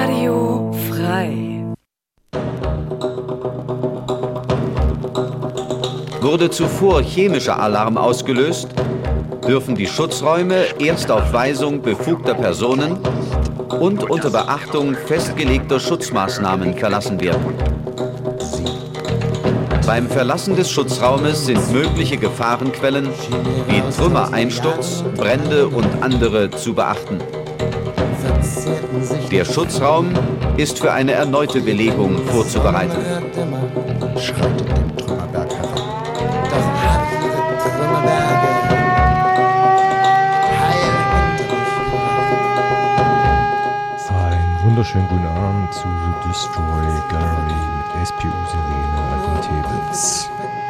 Radio frei. Wurde zuvor chemischer Alarm ausgelöst, dürfen die Schutzräume erst auf Weisung befugter Personen und unter Beachtung festgelegter Schutzmaßnahmen verlassen werden. Beim Verlassen des Schutzraumes sind mögliche Gefahrenquellen wie Trümmereinsturz, Brände und andere zu beachten. Der Schutzraum ist für eine erneute Belegung vorzubereiten. Schreitet den Trümmerberg heran. Doch hab ich ihre Trümmerberge heil hinter mich. Einen wunderschönen guten Abend zu The Destroy Gallery mit SPU Sirene Alten Tebels.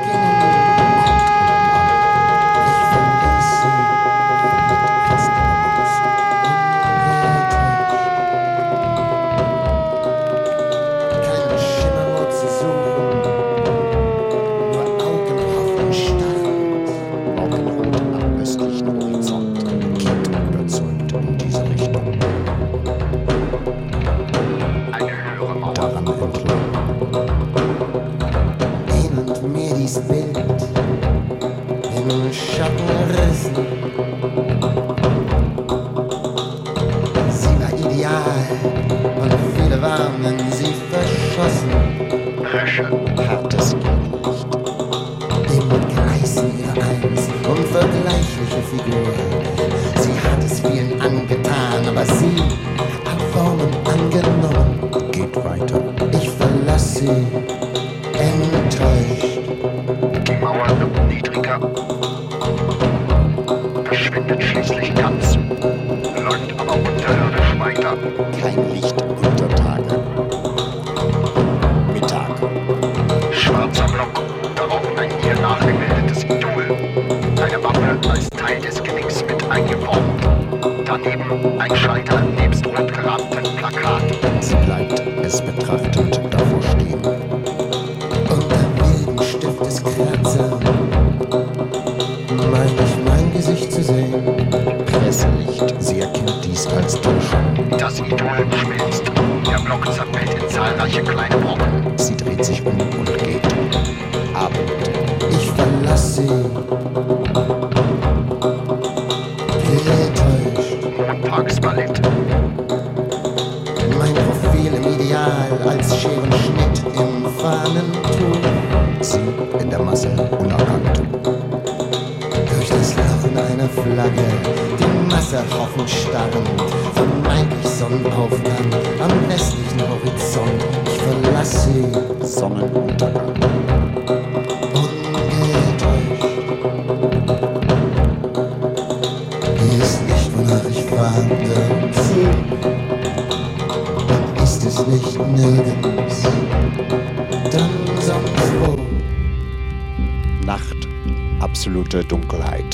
Absolute Dunkelheit.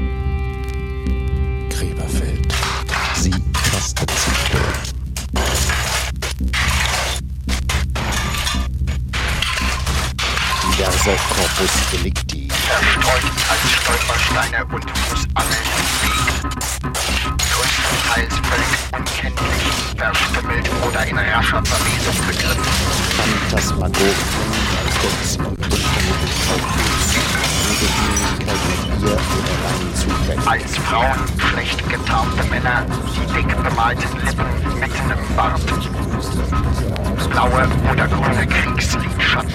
Gräberfeld. Sie tastet sich durch. Diverse Corpus Delicti. Verstreut als Stolpersteine und Fußangeln im Weg. Größtenteils völlig unkenntlich, verstümmelt oder in rascher Verwesung begriffen. Phantasmagorien kurz und unvermittelt auflösen. Als Frauen schlecht getarnte Männer, die dick bemalten Lippen mitten im Bart. Blaue oder grüne Kriegslidschatten.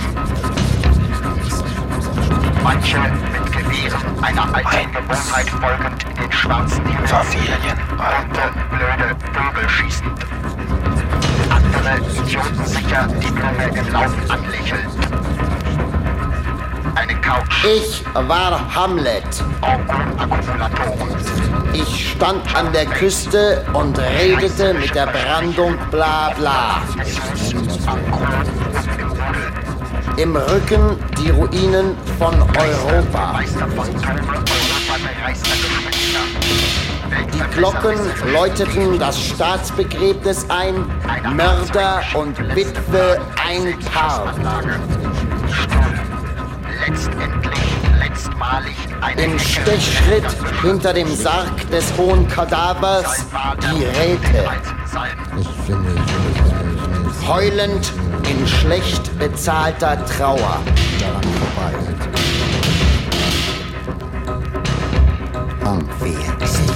Manche mit Gewehren einer alten Gewohnheit folgend in den schwarzen Himmel. Familien. Bunte, blöde Vögel schießend. Andere idiotensicher die Blume im Lauf anlächelnd. Eine Couch. Ich war Hamlet. Akkumulatoren. Ich stand an der Küste und redete mit der Brandung bla bla. Im Rücken die Ruinen von Europa. Die Glocken läuteten das Staatsbegräbnis ein, Mörder und Witwe ein Paar. Im Stechschritt hinter dem Sarg des hohen Kadavers die Räte. sein. Ich will nicht. Heulend in schlecht bezahlter Trauer. Daran vorbei. Am Weg sie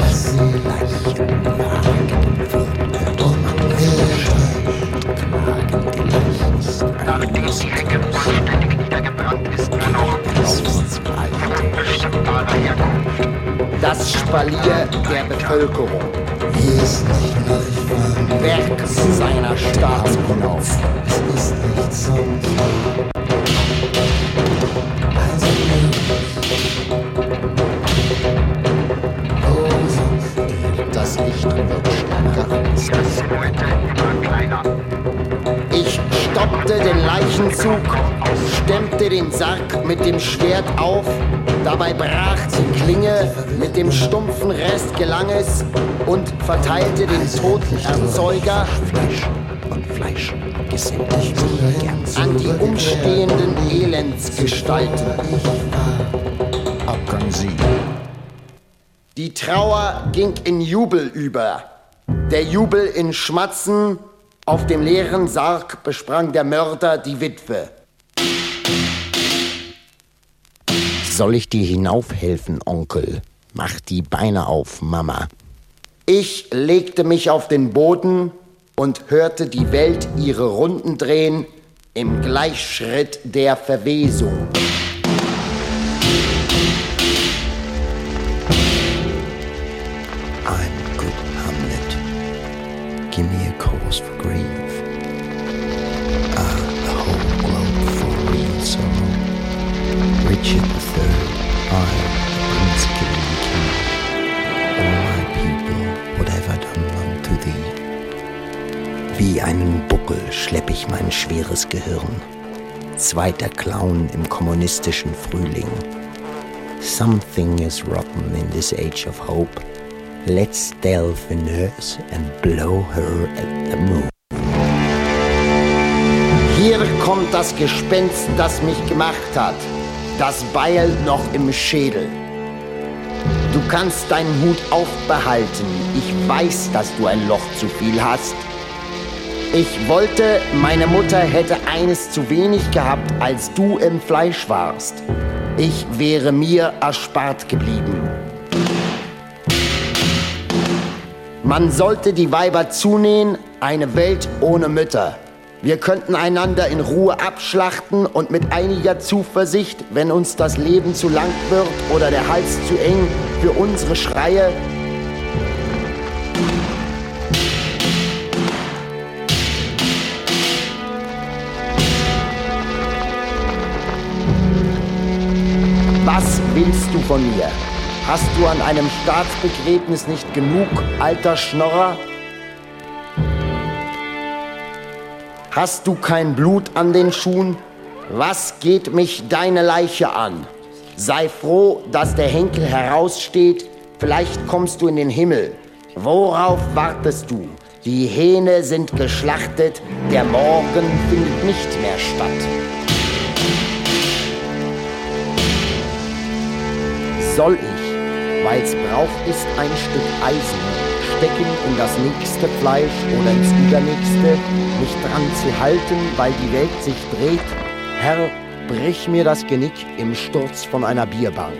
Nachdem die Hecke vollständig niedergebrannt ist, nur noch unbestimmbarer Herkunft. Das Spalier der Bevölkerung. Hier ist nicht nachfahren. Werk seiner Staatsunlauf. Es ist nicht sonst. Das Licht wird stärker. Das Silhouette immer kleiner. Ich stoppte den Leichenzug, stemmte den Sarg mit dem Schwert auf, dabei brach die Klinge, mit dem stumpfen Rest gelang es und verteilte den toten Erzeuger Fleisch gesellt ich mich gern an die umstehenden Elendsgestalten. Abgang Sie. Die Trauer ging in Jubel über. Der Jubel in Schmatzen. Auf dem leeren Sarg besprang der Mörder die Witwe. Soll ich dir hinaufhelfen, Onkel? Mach die Beine auf, Mama. Ich legte mich auf den Boden und hörte die Welt ihre Runden drehen im Gleichschritt der Verwesung. I'm good Hamlet. Give me a cause for grief. The whole globe for real sorrow. Richard III, I, Prince King. All my people, whatever done unto thee. Wie einen Buckel schlepp ich mein schweres Gehirn. Zweiter Clown im kommunistischen Frühling. Something is rotten in this age of hope. Let's delve in hers and blow her at the moon. Hier kommt das Gespenst, das mich gemacht hat. Das Beil noch im Schädel. Du kannst deinen Hut aufbehalten. Ich weiß, dass du ein Loch zu viel hast. Ich wollte, meine Mutter hätte eines zu wenig gehabt, als du im Fleisch warst. Ich wäre mir erspart geblieben. Man sollte die Weiber zunähen, eine Welt ohne Mütter. Wir könnten einander in Ruhe abschlachten und mit einiger Zuversicht, wenn uns das Leben zu lang wird oder der Hals zu eng für unsere Schreie, was willst du von mir? Hast du an einem Staatsbegräbnis nicht genug, alter Schnorrer? Hast du kein Blut an den Schuhen? Was geht mich deine Leiche an? Sei froh, dass der Henkel heraussteht, vielleicht kommst du in den Himmel. Worauf wartest du? Die Hähne sind geschlachtet, der Morgen findet nicht mehr statt. Soll ich, weil's braucht ist, ein Stück Eisen stecken in das nächste Fleisch oder ins übernächste, mich dran zu halten, weil die Welt sich dreht? Herr, brich mir das Genick im Sturz von einer Bierbank.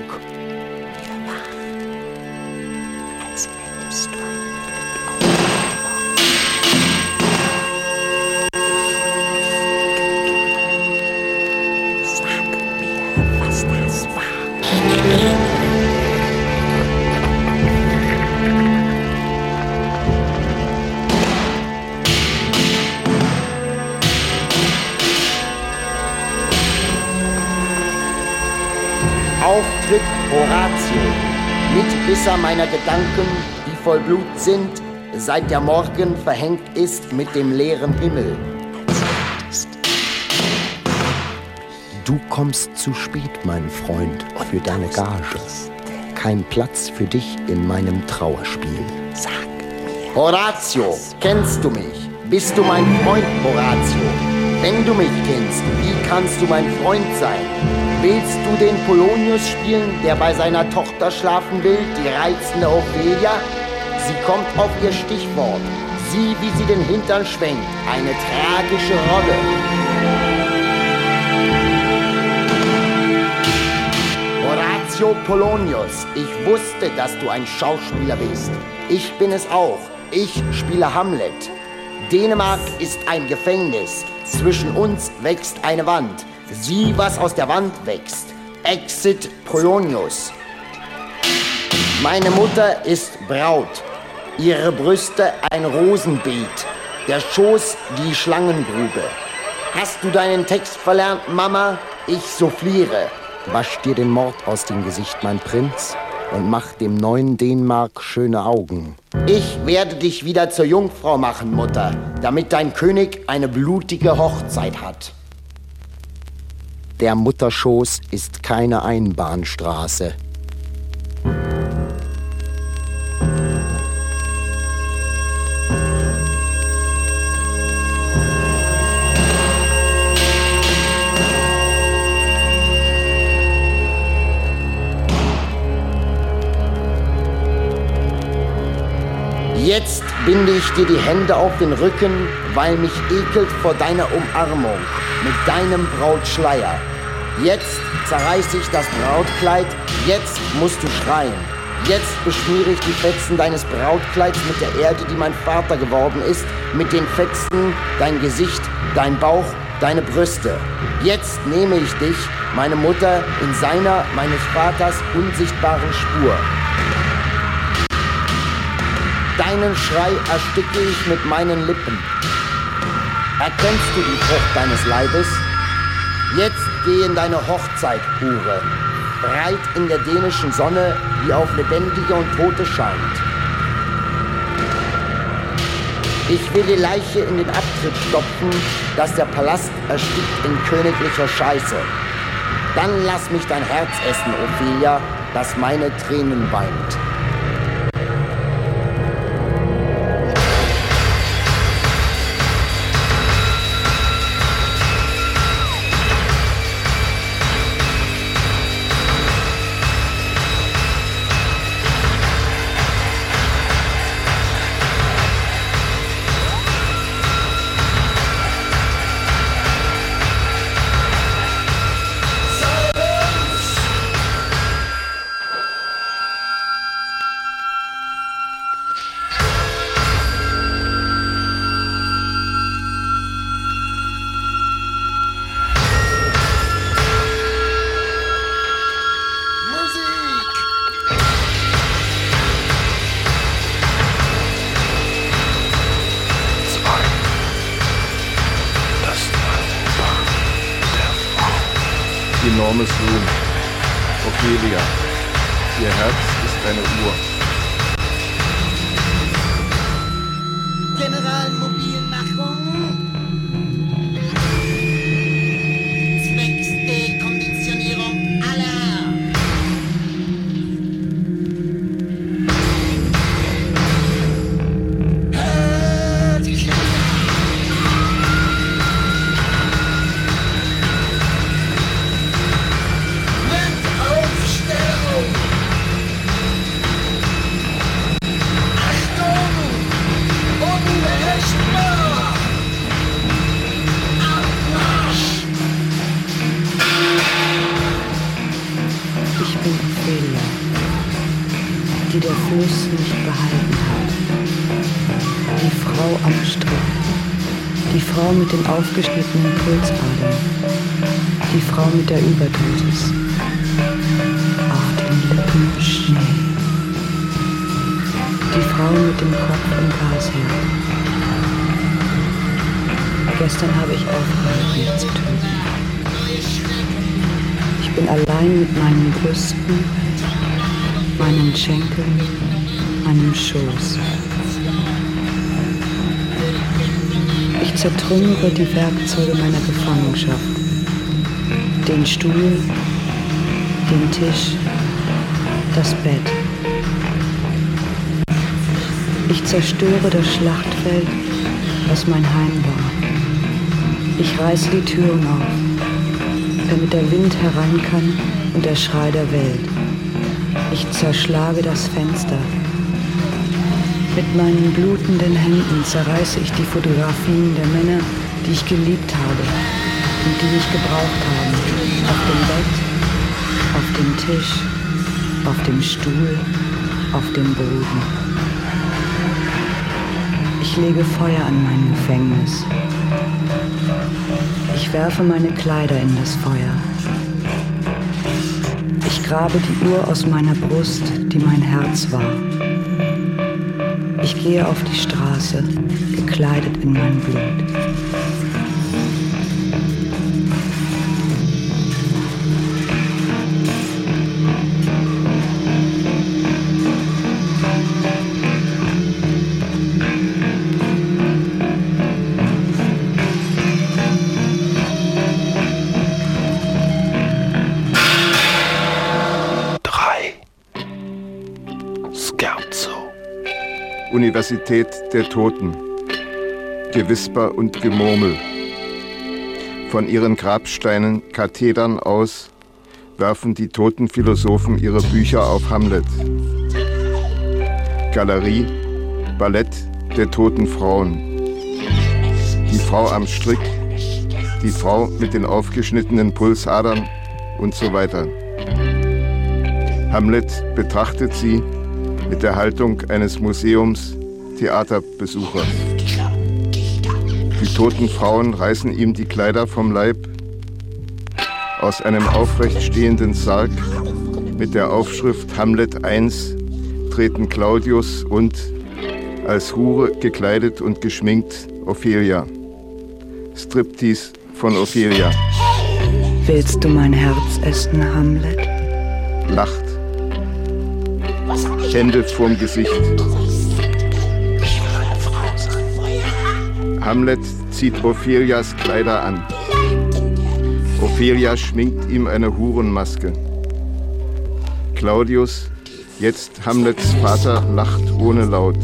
Auftritt Horatio, Mitwisser meiner Gedanken, die voll Blut sind, seit der Morgen verhängt ist mit dem leeren Himmel. Du kommst zu spät, mein Freund, für deine Gage. Kein Platz für dich in meinem Trauerspiel. Sag mir. Horatio, kennst du mich? Bist du mein Freund, Horatio? Wenn du mich kennst, wie kannst du mein Freund sein? Willst du den Polonius spielen, der bei seiner Tochter schlafen will, die reizende Ophelia? Sie kommt auf ihr Stichwort. Sieh, wie sie den Hintern schwenkt. Eine tragische Rolle. Horatio Polonius, ich wusste, dass du ein Schauspieler bist. Ich bin es auch. Ich spiele Hamlet. Dänemark ist ein Gefängnis. Zwischen uns wächst eine Wand. Sieh, was aus der Wand wächst. Exit Polonius. Meine Mutter ist Braut. Ihre Brüste ein Rosenbeet. Der Schoß die Schlangengrube. Hast du deinen Text verlernt, Mama? Ich souffliere. Wasch dir den Mord aus dem Gesicht, mein Prinz, und mach dem neuen Dänemark schöne Augen. Ich werde dich wieder zur Jungfrau machen, Mutter, damit dein König eine blutige Hochzeit hat. Der Mutterschoß ist keine Einbahnstraße. Jetzt binde ich dir die Hände auf den Rücken, weil mich ekelt vor deiner Umarmung mit deinem Brautschleier. Jetzt zerreiße ich das Brautkleid, jetzt musst du schreien. Jetzt beschmiere ich die Fetzen deines Brautkleids mit der Erde, die mein Vater geworden ist, mit den Fetzen dein Gesicht, dein Bauch, deine Brüste. Jetzt nehme ich dich, meine Mutter, in seiner, meines Vaters unsichtbaren Spur. Deinen Schrei ersticke ich mit meinen Lippen. Erkennst du die Frucht deines Leibes? Jetzt geh in deine Hochzeit, Hure. Breit in der dänischen Sonne, die auf Lebendige und Tote scheint. Ich will die Leiche in den Abtritt stopfen, dass der Palast erstickt in königlicher Scheiße. Dann lass mich dein Herz essen, Ophelia, das meine Tränen weint. Enormes Ruhm. Ophelia, ihr Herz ist eine Uhr. Generalmobilmachung. Zwecks Dekonditionierung aller. Die der Fluss nicht behalten hat. Die Frau am Strick. Die Frau mit den aufgeschnittenen Pulsadern. Die Frau mit der Überdosis. Auf den Lippen Schnee. Die Frau mit dem Kopf im Gasherd. Gestern habe ich aufgehört, mich zu töten. Ich bin allein mit meinen Brüsten, meinen Schenkeln, meinem Schoß. Ich zertrümmere die Werkzeuge meiner Gefangenschaft. Den Stuhl, den Tisch, das Bett. Ich zerstöre das Schlachtfeld, das mein Heim war. Ich reiße die Türen auf, damit der Wind herein kann und der Schrei der Welt. Ich zerschlage das Fenster. Mit meinen blutenden Händen zerreiße ich die Fotografien der Männer, die ich geliebt habe und die mich gebraucht haben. Auf dem Bett, auf dem Tisch, auf dem Stuhl, auf dem Boden. Ich lege Feuer an mein Gefängnis. Ich werfe meine Kleider in das Feuer. Ich grabe die Uhr aus meiner Brust, die mein Herz war. Ich gehe auf die Straße, gekleidet in mein Blut. Universität der Toten. Gewisper und Gemurmel. Von ihren Grabsteinen, Kathedern aus werfen die toten Philosophen ihre Bücher auf Hamlet. Galerie, Ballett der toten Frauen. Die Frau am Strick, die Frau mit den aufgeschnittenen Pulsadern und so weiter. Hamlet betrachtet sie mit der Haltung eines Museums-Theaterbesuchers. Die toten Frauen reißen ihm die Kleider vom Leib. Aus einem aufrecht stehenden Sarg mit der Aufschrift Hamlet I treten Claudius und, als Hure gekleidet und geschminkt, Ophelia. Striptease von Ophelia. Willst du mein Herz essen, Hamlet? Lacht. Hände vorm Gesicht. Hamlet zieht Ophelias Kleider an. Ophelia schminkt ihm eine Hurenmaske. Claudius, jetzt Hamlets Vater, lacht ohne Laut.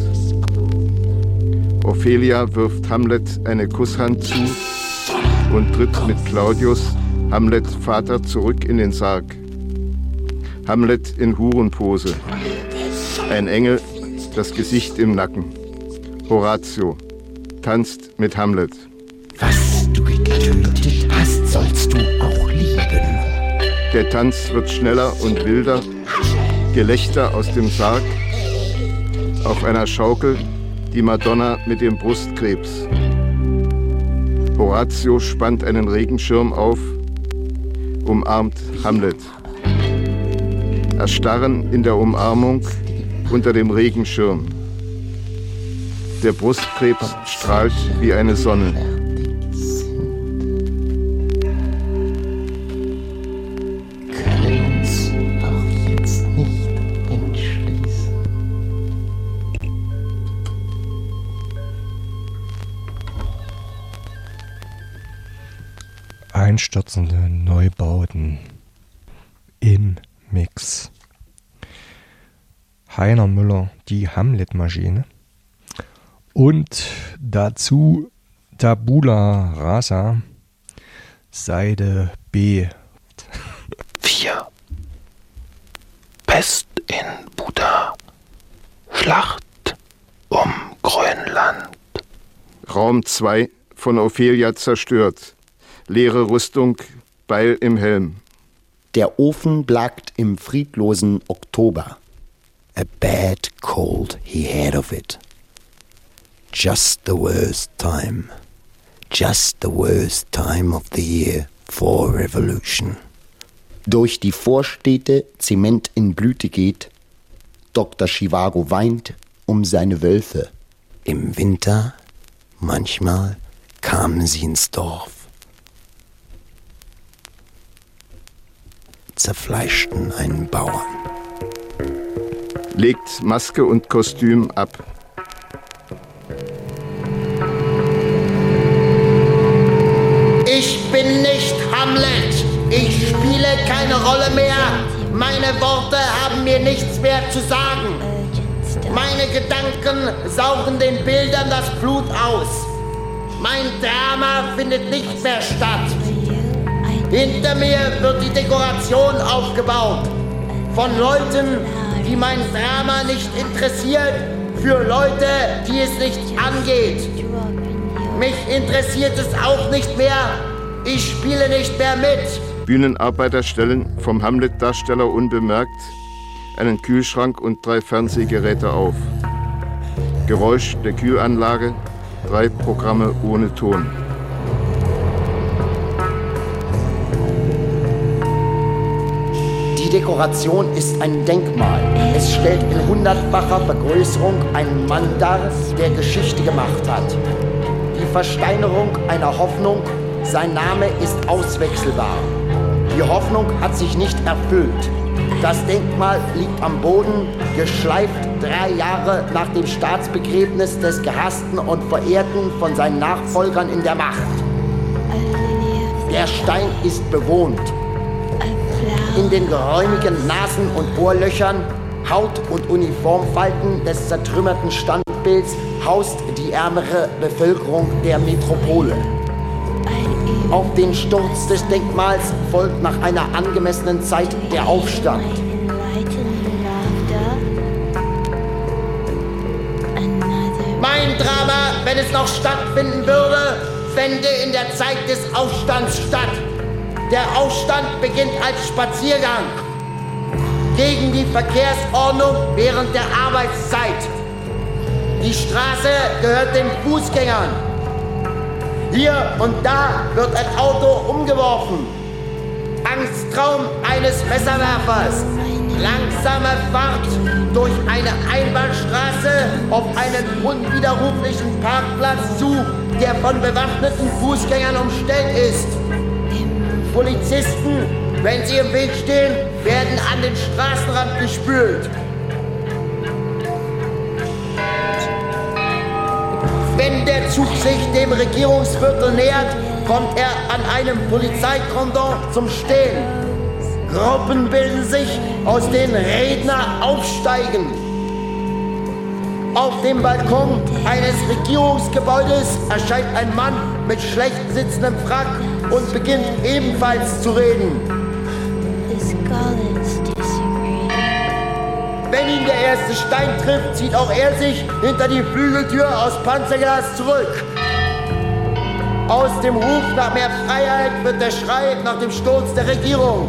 Ophelia wirft Hamlet eine Kusshand zu und tritt mit Claudius, Hamlets Vater, zurück in den Sarg. Hamlet in Hurenpose. Ein Engel, das Gesicht im Nacken. Horatio tanzt mit Hamlet. Was du getötet hast, sollst du auch lieben. Der Tanz wird schneller und wilder. Gelächter aus dem Sarg. Auf einer Schaukel die Madonna mit dem Brustkrebs. Horatio spannt einen Regenschirm auf, umarmt Hamlet. Erstarren in der Umarmung unter dem Regenschirm. Der Brustkrebs strahlt wie eine Sonne. Können uns doch jetzt nicht entschließen. Einstürzende Neubauten im Mix. Heiner Müller, die Hamlet-Maschine. Und dazu Tabula Rasa, Seite B. 4. Pest in Buda. Schlacht um Grönland. Raum 2 von Ophelia zerstört. Leere Rüstung, Beil im Helm. Der Ofen blagt im friedlosen Oktober. A bad cold he had of it. Just the worst time of the year for revolution. Durch die Vorstädte Zement in Blüte geht. Dr. Chivago weint um seine Wölfe. Im Winter, manchmal, kamen sie ins Dorf. Zerfleischten einen Bauern. Legt Maske und Kostüm ab. Ich bin nicht Hamlet. Ich spiele keine Rolle mehr. Meine Worte haben mir nichts mehr zu sagen. Meine Gedanken saugen den Bildern das Blut aus. Mein Drama findet nicht mehr statt. Hinter mir wird die Dekoration aufgebaut. Von Leuten, die mein Drama nicht interessiert, für Leute, die es nicht angeht. Mich interessiert es auch nicht mehr. Ich spiele nicht mehr mit. Bühnenarbeiter stellen vom Hamlet-Darsteller unbemerkt einen Kühlschrank und 3 Fernsehgeräte auf. Geräusch der Kühlanlage, 3 Programme ohne Ton. Die Dekoration ist ein Denkmal. Es stellt in 100-facher Vergrößerung einen Mann dar, der Geschichte gemacht hat. Die Versteinerung einer Hoffnung, sein Name ist auswechselbar. Die Hoffnung hat sich nicht erfüllt. Das Denkmal liegt am Boden, geschleift 3 Jahre nach dem Staatsbegräbnis des Gehassten und Verehrten von seinen Nachfolgern in der Macht. Der Stein ist bewohnt. In den geräumigen Nasen- und Ohrlöchern, Haut- und Uniformfalten des zertrümmerten Standbilds haust die ärmere Bevölkerung der Metropole. Auf den Sturz des Denkmals folgt nach einer angemessenen Zeit der Aufstand. Mein Drama, wenn es noch stattfinden würde, fände in der Zeit des Aufstands statt. Der Aufstand beginnt als Spaziergang gegen die Verkehrsordnung während der Arbeitszeit. Die Straße gehört den Fußgängern. Hier und da wird ein Auto umgeworfen. Angsttraum eines Messerwerfers. Langsame Fahrt durch eine Einbahnstraße auf einen unwiderruflichen Parkplatz zu, der von bewaffneten Fußgängern umstellt ist. Polizisten, wenn sie im Weg stehen, werden an den Straßenrand gespült. Wenn der Zug sich dem Regierungsviertel nähert, kommt er an einem Polizeikordon zum Stehen. Gruppen bilden sich, aus denen Redner aufsteigen. Auf dem Balkon eines Regierungsgebäudes erscheint ein Mann mit schlecht sitzendem Frack und beginnt ebenfalls zu reden. Wenn ihn der erste Stein trifft, zieht auch er sich hinter die Flügeltür aus Panzerglas zurück. Aus dem Ruf nach mehr Freiheit wird der Schrei nach dem Sturz der Regierung.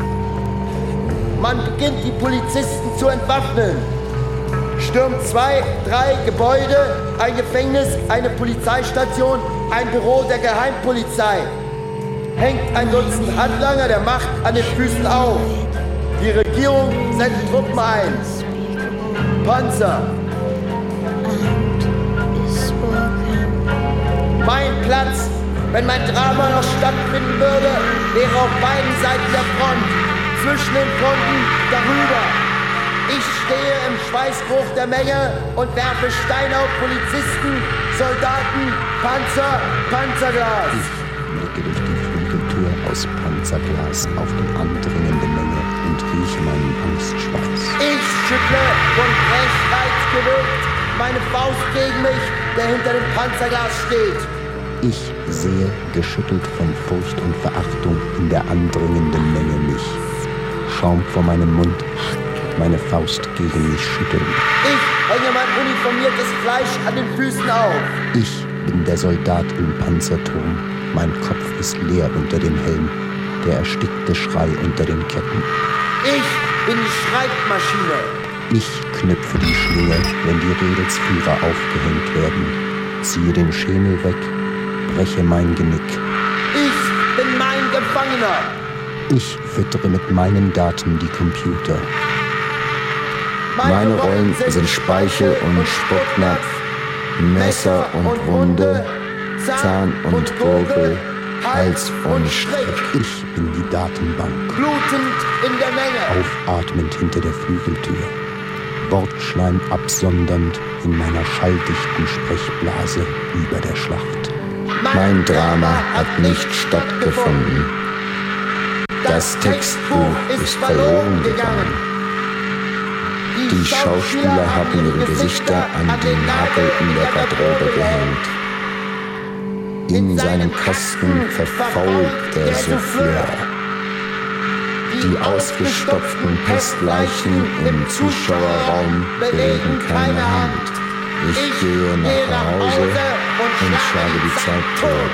Man beginnt, die Polizisten zu entwaffnen. Stürmt 2, 3 Gebäude, ein Gefängnis, eine Polizeistation, ein Büro der Geheimpolizei. Hängt ein Dutzend Handlanger der Macht an den Füßen auf. Die Regierung sendet Truppen ein. Panzer. Mein Platz, wenn mein Drama noch stattfinden würde, wäre auf beiden Seiten der Front, zwischen den Fronten darüber. Ich stehe im Schweißgeruch der Menge und werfe Steine auf Polizisten, Soldaten, Panzer, Panzerglas. Ich blicke durch die Flügeltür aus Panzerglas auf die andringende Menge und rieche meinen Angstschweiß. Ich schüttle von Brechreiz gewirkt meine Faust gegen mich, der hinter dem Panzerglas steht. Ich sehe, geschüttelt von Furcht und Verachtung in der andringenden Menge mich. Schaum vor meinem Mund, meine Faust gegen mich schütteln. Ich hänge mein uniformiertes Fleisch an den Füßen auf. Ich bin der Soldat im Panzerturm. Mein Kopf ist leer unter dem Helm, der erstickte Schrei unter den Ketten. Ich bin die Schreibmaschine. Ich knüpfe die Schlinge, wenn die Redelsführer aufgehängt werden, ziehe den Schemel weg, breche mein Genick. Ich bin mein Gefangener. Ich füttere mit meinen Daten die Computer. Meine Rollen sind Speichel und Spucknapf, Messer und Wunde, Zahn und Gurgel, Hals und Strick. Ich bin die Datenbank. Blutend in der Menge. Aufatmend hinter der Flügeltür. Wortschleim absondernd in meiner schalldichten Sprechblase über der Schlacht. Mein Drama hat nicht stattgefunden. Das Textbuch ist verloren gegangen. Die Schauspieler haben ihre Gesichter an die Nagel in der Garderobe gehängt. In seinem Kasten verfault der Souffleur. Die ausgestopften Pestleichen im Zuschauerraum bewegen keine Hand. Ich gehe nach Hause und schlage die Zeit tot.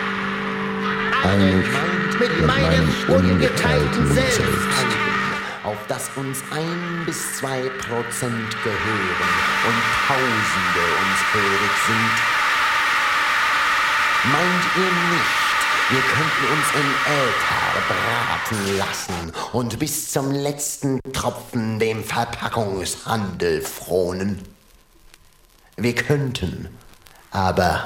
Einig mit meinem ungeteilten Selbst, auf das uns 1-2% gehören und Tausende uns hörig sind. Meint ihr nicht, wir könnten uns im Äther braten lassen und bis zum letzten Tropfen dem Verpackungshandel fronen? Wir könnten, aber...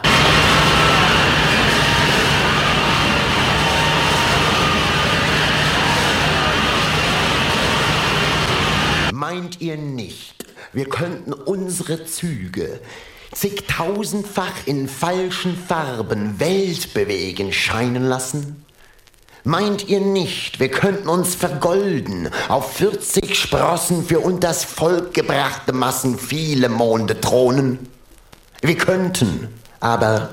Meint ihr nicht, wir könnten unsere Züge zigtausendfach in falschen Farben weltbewegend scheinen lassen? Meint ihr nicht, wir könnten uns vergolden, auf 40 Sprossen für unters Volk gebrachte Massen viele Monde thronen? Wir könnten, aber...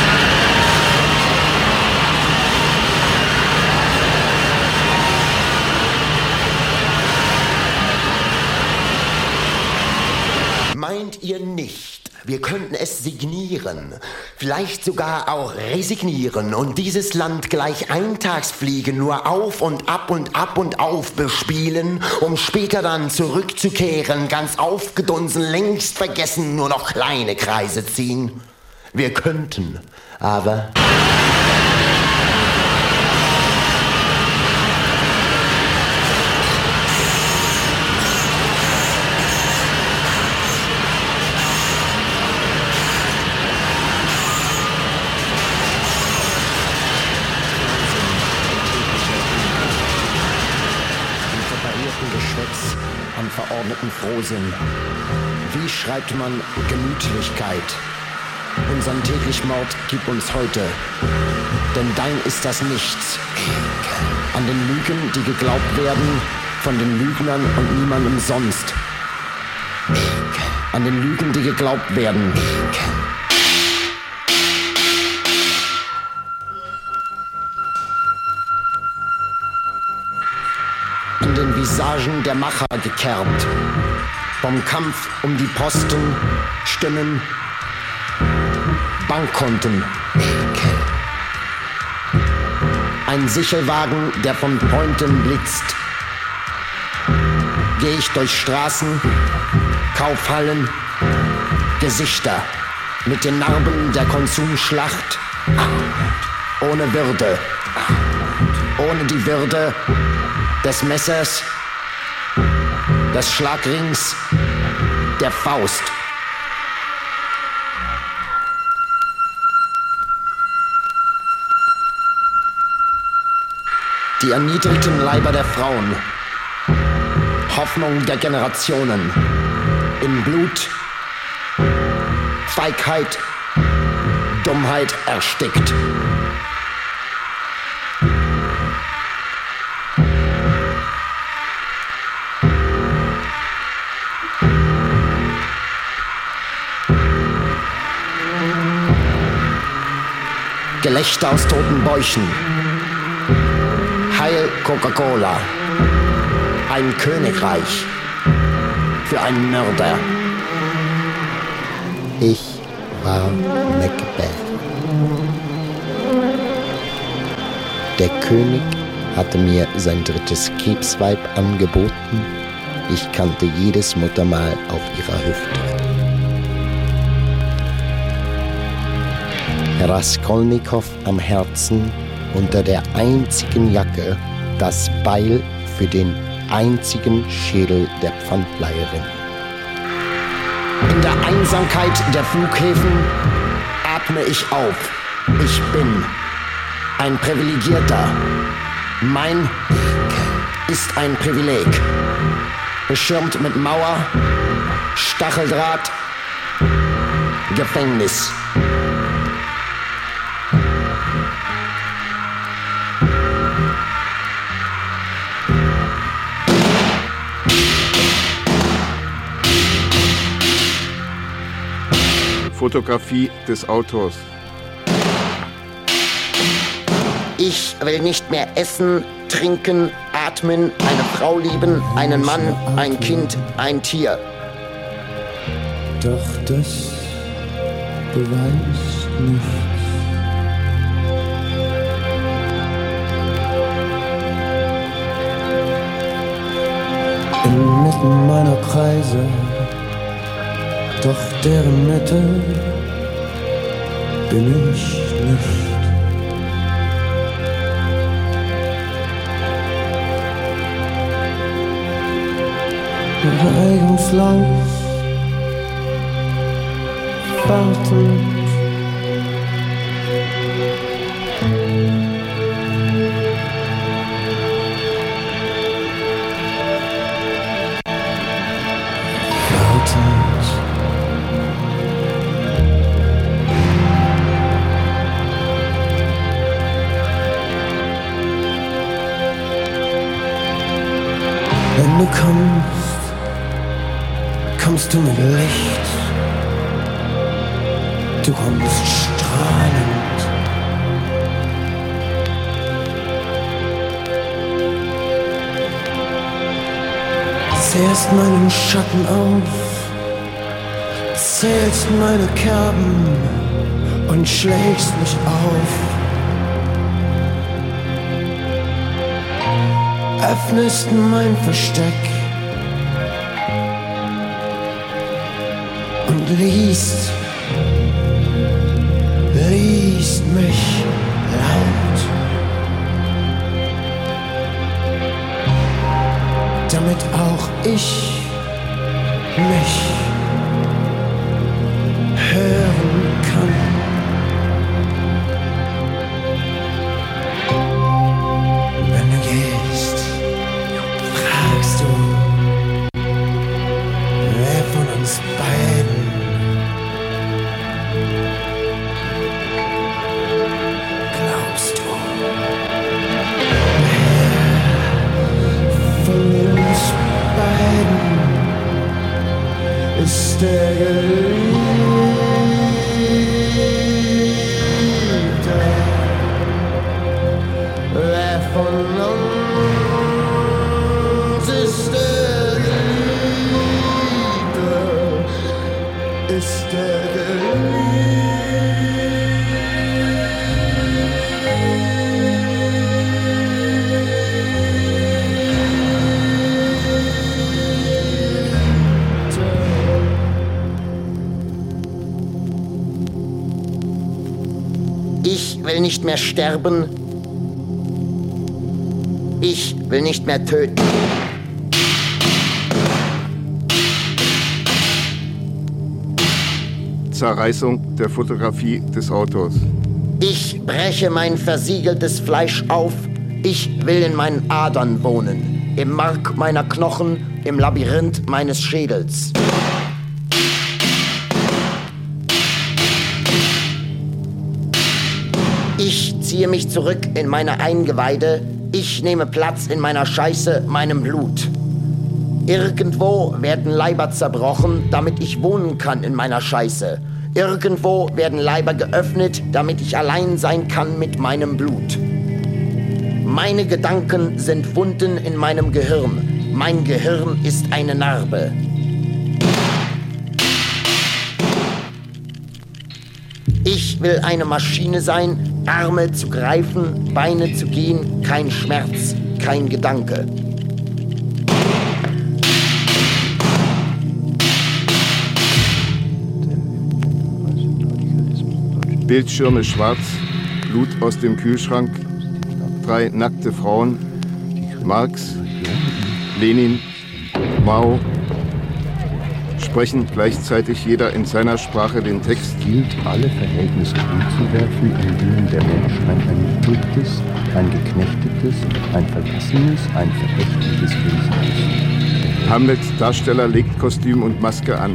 Meint ihr nicht, wir könnten es signieren, vielleicht sogar auch resignieren und dieses Land gleich Eintagsfliegen nur auf und ab und ab und auf bespielen, um später dann zurückzukehren, ganz aufgedunsen, längst vergessen, nur noch kleine Kreise ziehen? Wir könnten, aber... Am verordneten Frohsinn. Wie schreibt man Gemütlichkeit? Unseren täglichen Mord gib uns heute, denn dein ist das Nichts. An den Lügen, die geglaubt werden, von den Lügnern und niemandem sonst. An den Lügen, die geglaubt werden. An den Visagen der Macher gekerbt, vom Kampf um die Posten, Stimmen, Bankkonten. Ein Sichelwagen, der von Pointen blitzt. Geh ich durch Straßen, Kaufhallen, Gesichter mit den Narben der Konsumschlacht, ohne Würde, ohne die Würde des Messers, des Schlagrings, der Faust. Die erniedrigten Leiber der Frauen, Hoffnung der Generationen, in Blut, Feigheit, Dummheit erstickt. Gelächter aus toten Bäuchen. Heil Coca-Cola. Ein Königreich für einen Mörder. Ich war Macbeth. Der König hatte mir sein drittes Krebsweib angeboten. Ich kannte jedes Muttermal auf ihrer Hüfte. Raskolnikow am Herzen, unter der einzigen Jacke das Beil für den einzigen Schädel der Pfandleiherin. In der Einsamkeit der Flughäfen atme ich auf. Ich bin ein Privilegierter. Mein ist ein Privileg. Beschirmt mit Mauer, Stacheldraht, Gefängnis. Fotografie des Autors. Ich will nicht mehr essen, trinken, atmen, eine Frau lieben, einen Mann, ein Kind, ein Tier. Doch das beweist nichts. Inmitten meiner Kreise, doch deren Mitte bin ich nicht. Regungslos, wartend. Wenn du kommst du mit Licht, du kommst strahlend. Zehrst meinen Schatten auf, zählst meine Kerben und schlägst mich auf. Öffnest mein Versteck und liest mich laut, damit auch ich mich hören kann. Wenn du gehst, fragst du, wer von uns beiden glaubst du? Wer von uns beiden ist der Geliebte? Wer von uns ist der Geliebte? Ist der Geliebte? Ich will nicht mehr sterben. Ich will nicht mehr töten. Zerreißung der Fotografie des Autors. Ich breche mein versiegeltes Fleisch auf. Ich will in meinen Adern wohnen. Im Mark meiner Knochen, im Labyrinth meines Schädels. Ich ziehe mich zurück in meine Eingeweide. Ich nehme Platz in meiner Scheiße, meinem Blut. Irgendwo werden Leiber zerbrochen, damit ich wohnen kann in meiner Scheiße. Irgendwo werden Leiber geöffnet, damit ich allein sein kann mit meinem Blut. Meine Gedanken sind Wunden in meinem Gehirn. Mein Gehirn ist eine Narbe. Ich will eine Maschine sein, Arme zu greifen, Beine zu gehen, kein Schmerz, kein Gedanke. Bildschirme schwarz, Blut aus dem Kühlschrank, 3 nackte Frauen, Marx, Lenin, Mao, sprechen gleichzeitig jeder in seiner Sprache den Text. Gilt alle Verhältnisse umzuwerfen, in denen der Mensch ein erniedrigtes, ein geknechtetes, ein verlassenes, ein verächtliches Wesen ist. Hamlet, Darsteller, legt Kostüm und Maske an.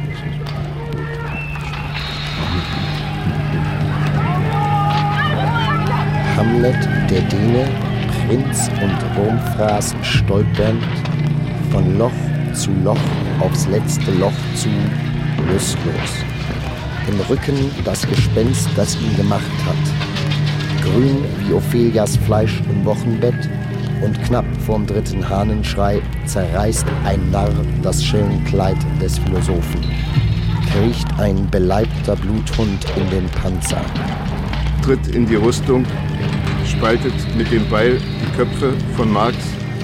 Hamlet, der Däne, Prinz und Wurmfraß stolpernd, von Loch zu Loch aufs letzte Loch zu, lustlos. Im Rücken das Gespenst, das ihn gemacht hat. Grün wie Ophelias Fleisch im Wochenbett, Und knapp vorm dritten Hahnenschrei zerreißt ein Narr das Schirmkleid des Philosophen. Kriecht ein beleibter Bluthund in den Panzer. Tritt in die Rüstung, spaltet mit dem Beil die Köpfe von Marx,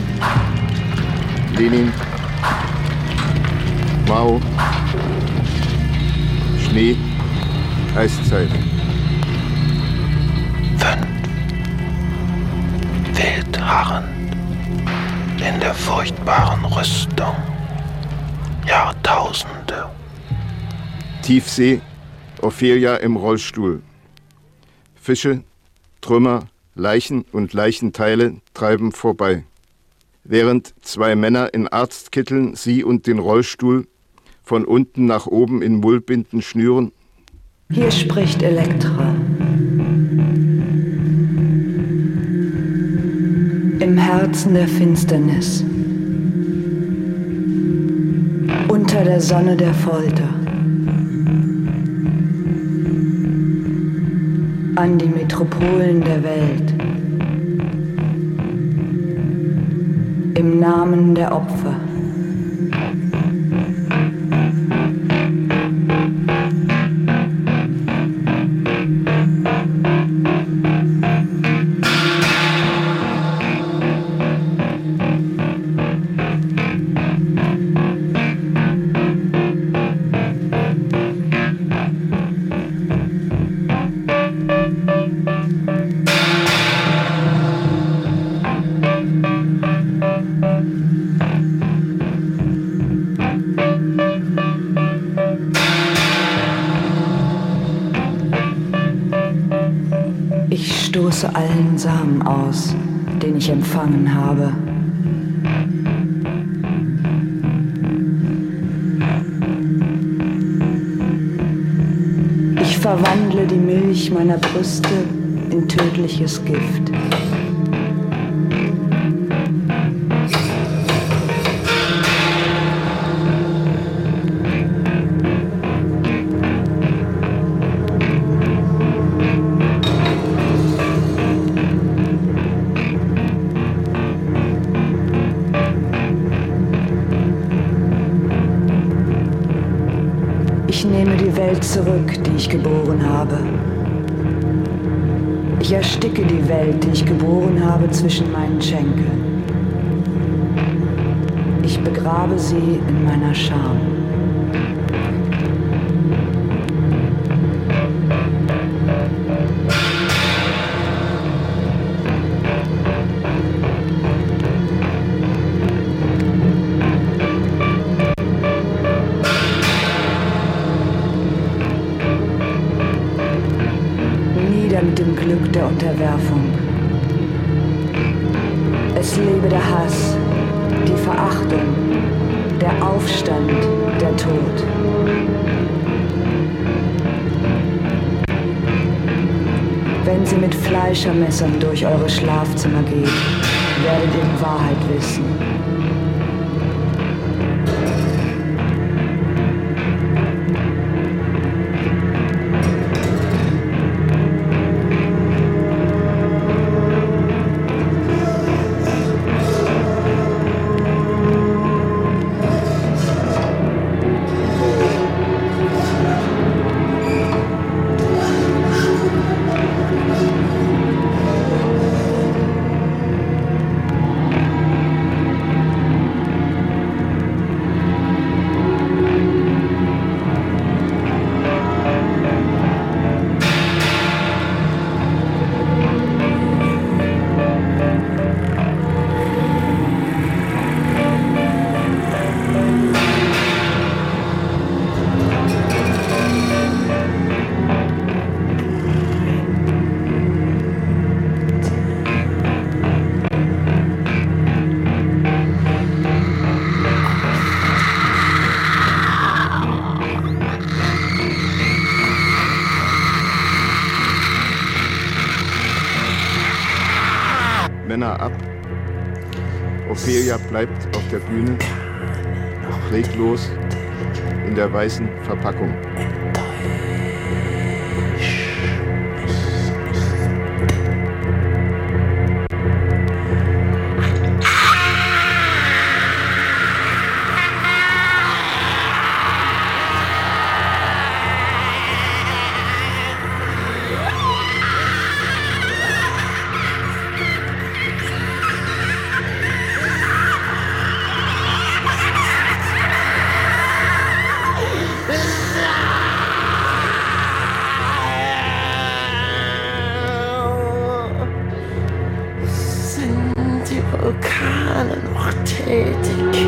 Lenin, Mao, Schnee, Eiszeit. 5. Wild harrend in der furchtbaren Rüstung. Jahrtausende. Tiefsee, Ophelia im Rollstuhl. Fische, Trümmer, Leichen und Leichenteile treiben vorbei. Während zwei Männer in Arztkitteln sie und den Rollstuhl von unten nach oben in Mullbinden schnüren. Hier spricht Elektra. Im Herzen der Finsternis. Unter der Sonne der Folter. An die Metropolen der Welt. Im Namen der Opfer. Ich stoße allen Samen aus, den ich empfangen habe. Ich verwandle die Milch meiner Brüste in tödliches Gift. Ich nehme die Welt zurück, die ich geboren habe. Ich ersticke die Welt, die ich geboren habe, zwischen meinen Schenkeln. Ich begrabe sie in meiner Scham. Mit dem Glück der Unterwerfung. Es lebe der Hass, die Verachtung, der Aufstand, der Tod. Wenn sie mit Fleischermessern durch eure Schlafzimmer geht, werdet ihr die Wahrheit wissen. Männer ab. Ophelia bleibt auf der Bühne, reglos in der weißen Verpackung. Vulkane noch tätig.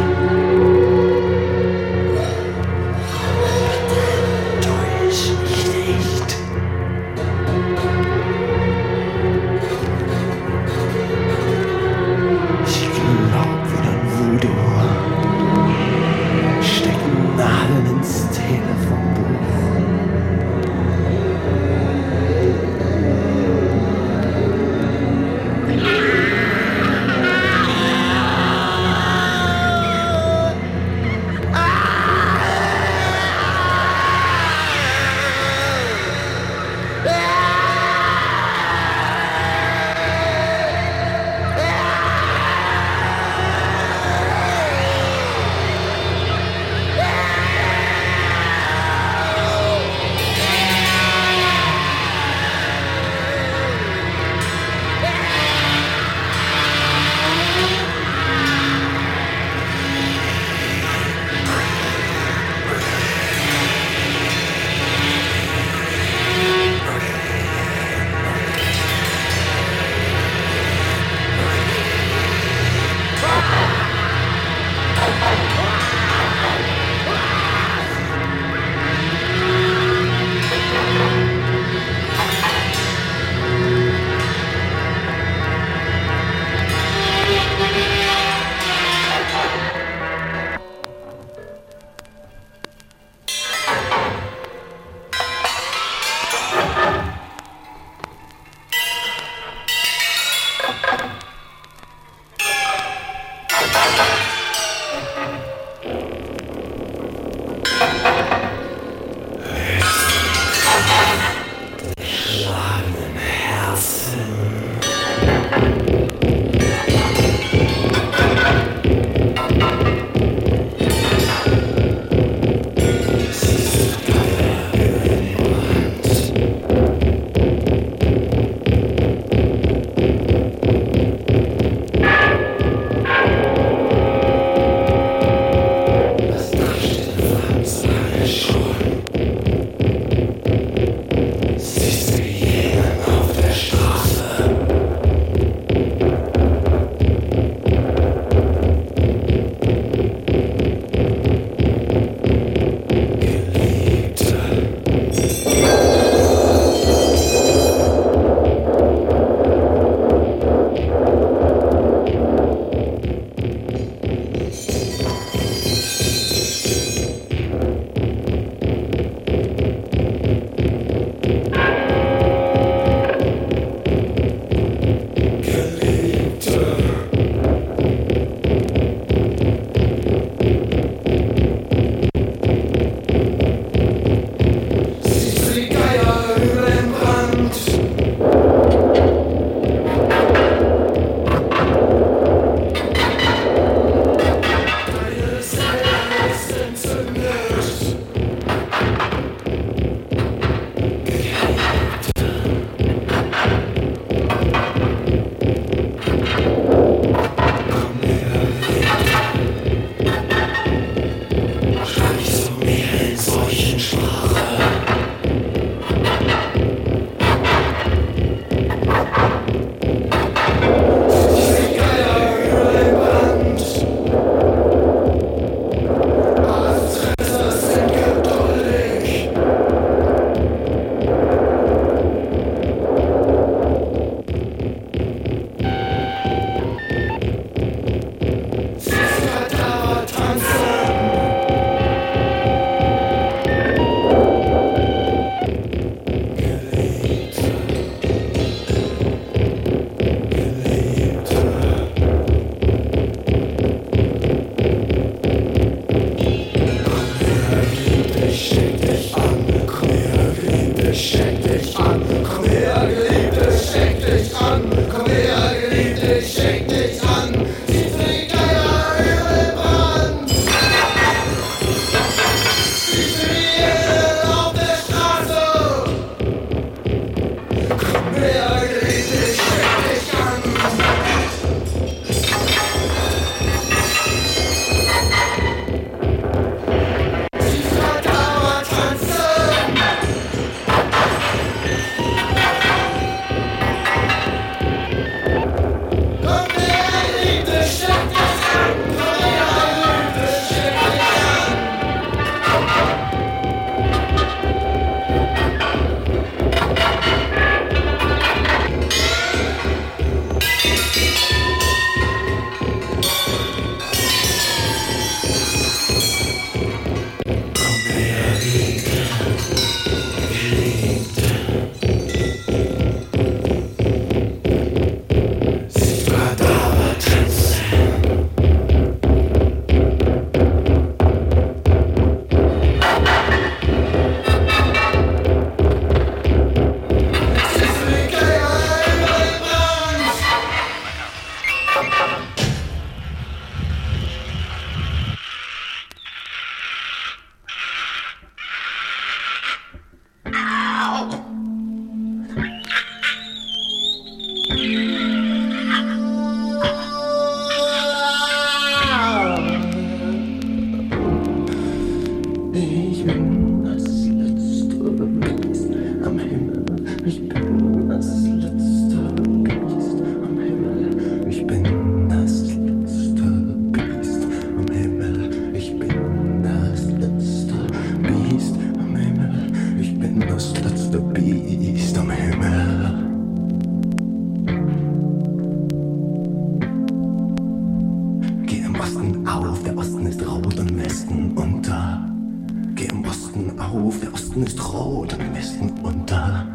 Osten ist rot und im Westen unter.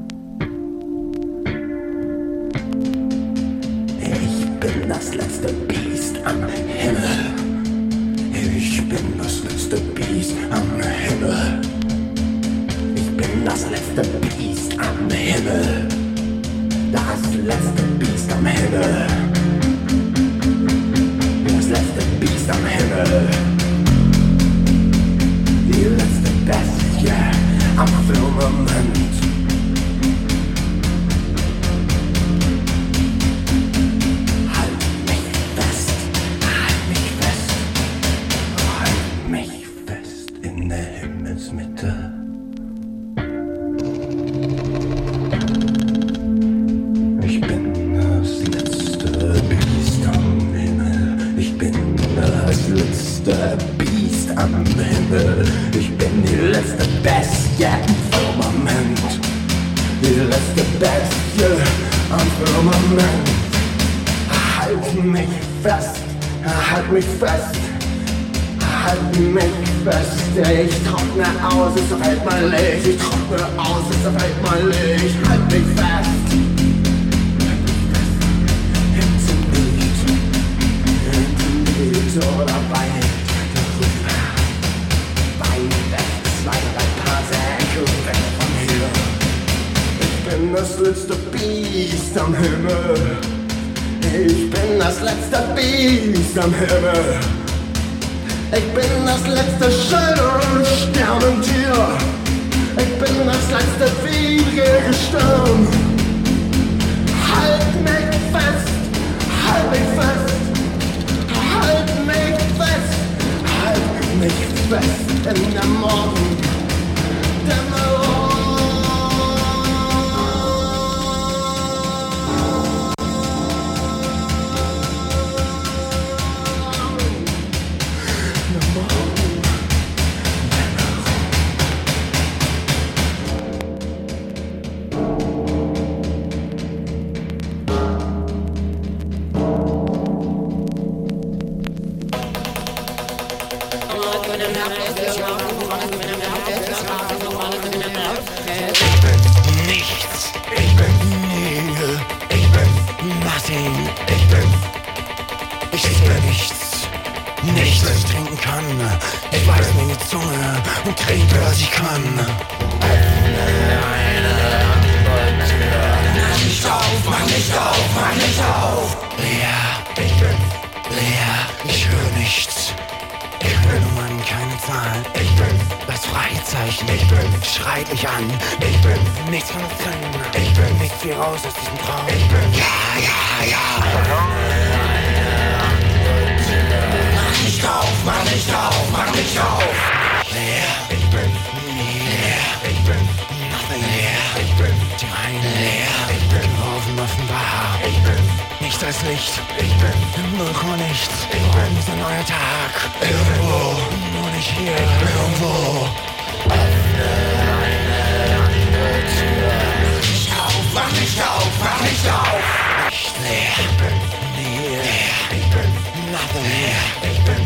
Ich bin das letzte Biest am Himmel. Ich bin das letzte Biest am Himmel. Ich bin das letzte Biest am Himmel. Das letzte Biest am Himmel. Das letzte Biest am Himmel. Die letzte Bestie am Firmament. Halt mich fest, halt mich fest, halt mich fest in der Himmelsmitte. Ich bin das letzte Biest am Himmel. Ich bin das letzte Biest am Himmel. Ich bin die letzte Bestie am Firmament. Die letzte Bestie am Firmament. Halt mich fest, halt mich fest, halt mich fest. Ich trockne aus, es fällt mein Licht. Ich trockne aus, es fällt mein Licht. Halt mich fest. Oder weit weg, 2, 3 Paar Säcke weg von hier. Ich bin das letzte Biest am Himmel. Ich bin das letzte Biest am Himmel. Ich bin das letzte schöne Sternentier. Ich bin das letzte fliegende Gestirn. Halt mich fest, halt mich fest. Halt mich fest, halt mich fest in der Morgendämmerung. Nichts. Ich bin Nil. Ich bin nothing. Ich bin nichts. Nichts, was ich trinken kann. Ich weiß mir die Zunge und trinke, was ich kann. Mach nicht auf, mach nicht auf, mach nicht auf. Leer. Ich bin leer. Ich höre nichts. Ich bin Nummern, keine Zahlen. Ich bin das Freizeichen. Ich bin schreit mich an. Ich bin nichts von uns drin. Ich bin nicht viel raus aus diesem Traum. Ich bin ja. Mach nicht auf, mach nicht auf, mach nicht auf. Leer. Ich bin leer. Ich bin nothing leer. Ich bin die reine leer. Ich bin offen, offenbar. Ich bin nichts als Licht. Ich bin nur nichts. Ich bin ein neuer Tag. Irgendwo, nur nicht hier. Irgendwo. Öffne eine Tür. Mach nicht auf, mach nicht auf. Nicht leer. Ich bin leer. Ich bin nothing leer. Ich bin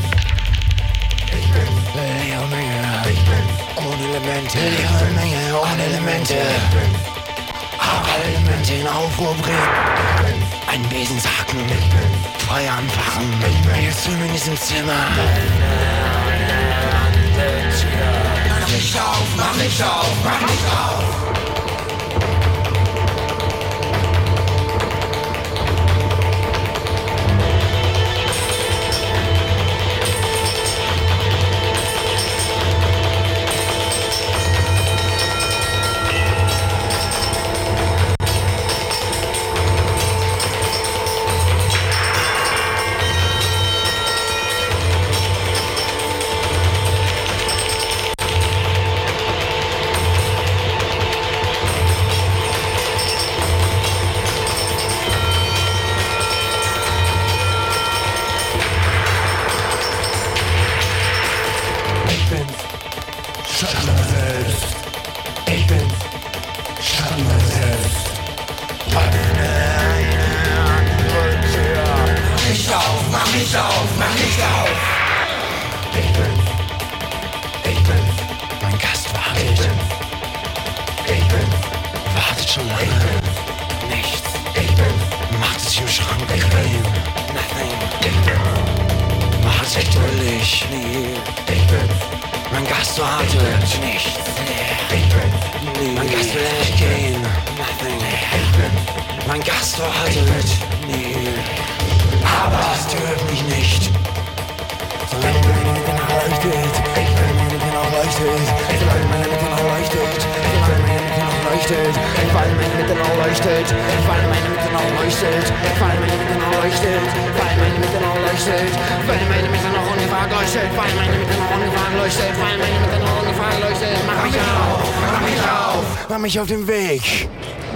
leere Menge. Ich bin ohne Elemente. Leere Menge, ohne Elemente. Aber Elemente in Aufruhr bringen. Ein Besensacken. Feuer anfachen. Jetzt sind wir in diesem Zimmer. Mach nicht auf, mach nicht auf, mach nicht auf. Ich bin, mein Gast wartet. schon lange nichts. Macht sich im Schrank bequem. Macht sich dullig. Mein Gast wartet nichts. Mein Gast will nicht gehen. Mein Gast wartet nie. Aber das dürft mich nicht. Solange meine Mitte noch leuchtet, solange meine Mitte noch leuchtet, solange meine Mitte noch leuchtet, solange meine Mitte noch leuchtet, weil meine Mitte noch leuchtet, weil meine Mitte noch leuchtet, weil meine Mitte noch leuchtet, weil meine Mitte noch leuchtet, weil meine Mitte noch ungefragt leuchtet, weil meine Mitte noch ungefragt leuchtet, weil meine Mitte noch ungefragt leuchtet. Mach mich auf, mach mich auf, mach mich auf den Weg.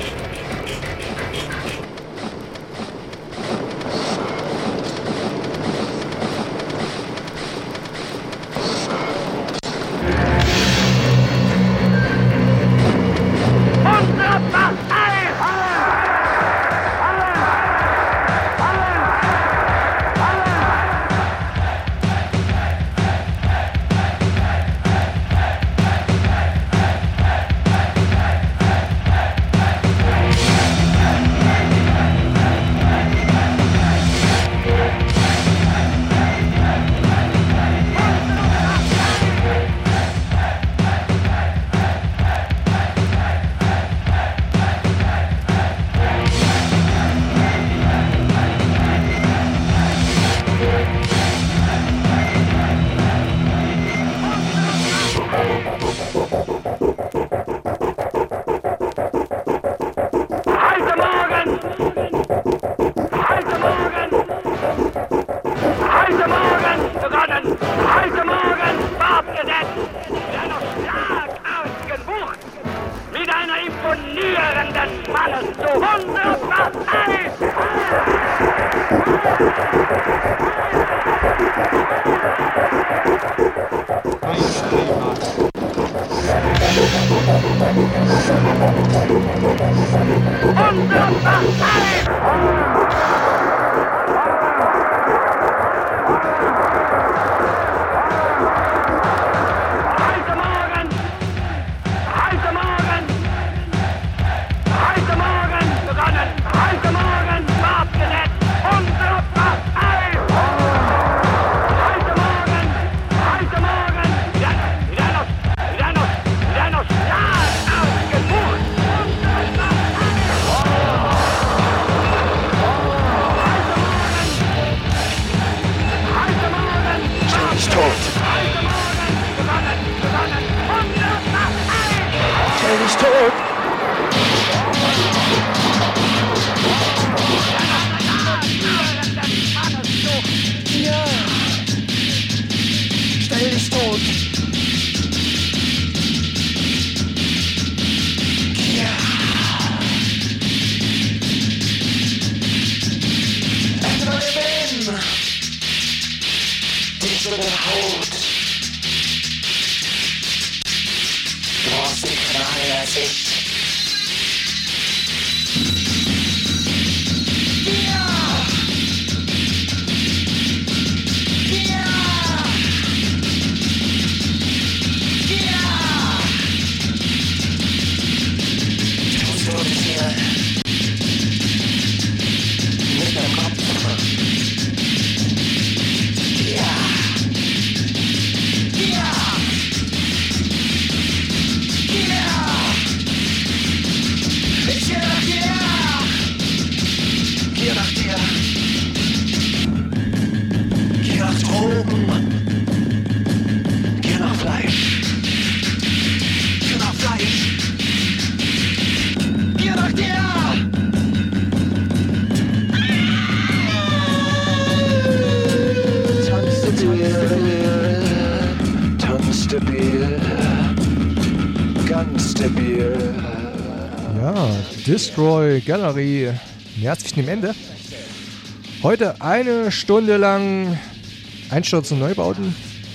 Destroy Gallery nähert sich dem Ende. Heute eine Stunde lang Einsturz und Neubauten.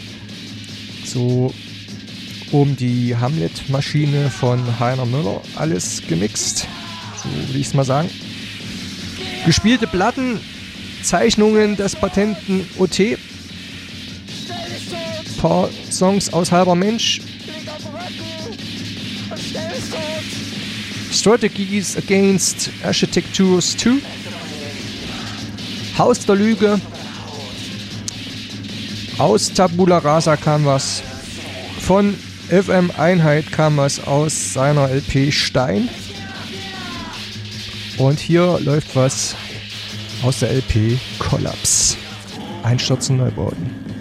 So um die Hamlet-Maschine von Heiner Müller alles gemixt. So will ich es mal sagen. Gespielte Platten, Zeichnungen des Patenten OT. Paar Songs aus Halber Mensch. Strategies Against Architectures 2. Haus der Lüge. Aus Tabula Rasa kam was. Von FM Einheit kam was aus seiner LP Stein. Und hier läuft was aus der LP Kollaps. Einstürzen Neubauten.